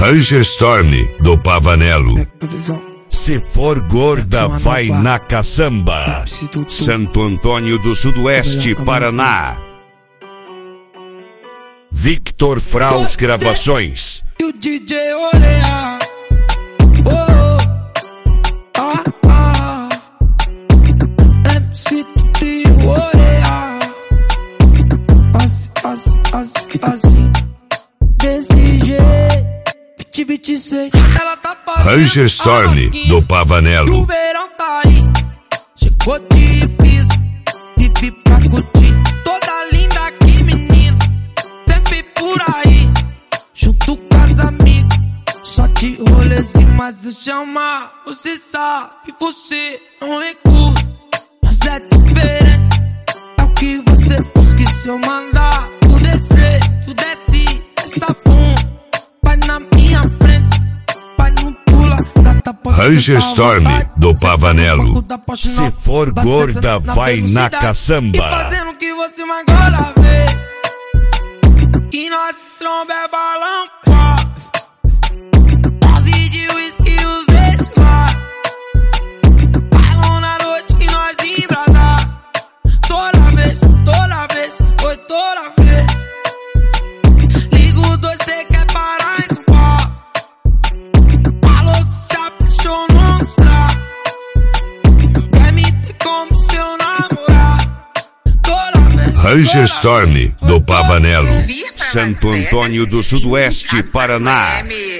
Ranger Storm, do Pavanello. Se for gorda, vai na caçamba. Santo Antônio do Sudoeste, Paraná. Victor Fraus Gravações. E o DJ Oreia. MC Tuti Oreia. Assim, desse jeito. 26. Ela tá fazendo Ranger Storm, do Pavanello. O verão tá aí. Chegou de piso, de vir pra curtir. Toda linda aqui, menina. Sempre por aí. Junto com as amigas. Só de rolezinho, mas eu chamar. Você sabe, você não recusa. Mas é diferente. É o que você busca. E se eu mandar, tu descer, tu desce essa bunda. Vai na minha frente, vai não pula. Ranger Storm, do Pavanello. Se for gorda, vai na caçamba. E fazendo o que você mais gosta ver. Que nós tromba é balão, pá. Dose de whisky, os ex lá. Bailão na noite que nós embrasar. Toda vez, foi toda vez. Ligo 2, cê quer parar em São Paulo. Falou que se apaixonou no estrado. Quer me ter como seu namorado. Toda vez. Ranger Storm, do Pavanello. Santo Antônio do Sudoeste, Paraná.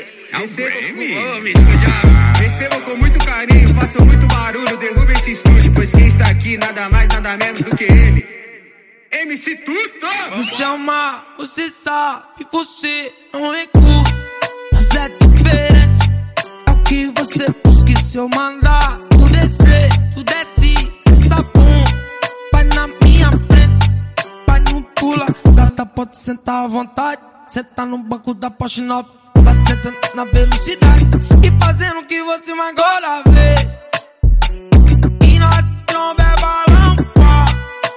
Recebam com muito carinho, façam muito barulho, derrubem esse estúdio, pois quem está aqui nada mais, nada menos do que ele, MC Tuto! Se chamar, você sabe, você não recusa. Mas é diferente, é o que você busca. E se eu mandar, tu descer, tu desce essa bunda. Vai na minha frente, vai não pula. Gata pode sentar à vontade, senta no banco da Porsche 9. Vai sentando na velocidade e fazendo o que você mais gosta ver. E nós tromba é balão, pá.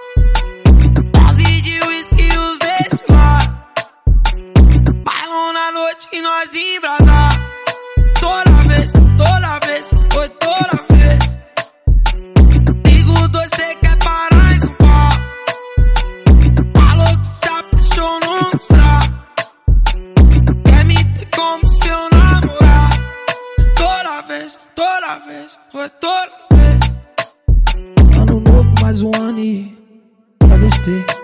Dose de whisky, os ex lá. Bailão na noite que nós embrasar. Toda vez, foi toda vez. Ligo 2, cê quer parar em São Paulo. Falou que se apaixonou no estrado. Quer me ter como seu namorado. Toda vez, foi toda vez. Ano novo, mais um ano e pra nos ter.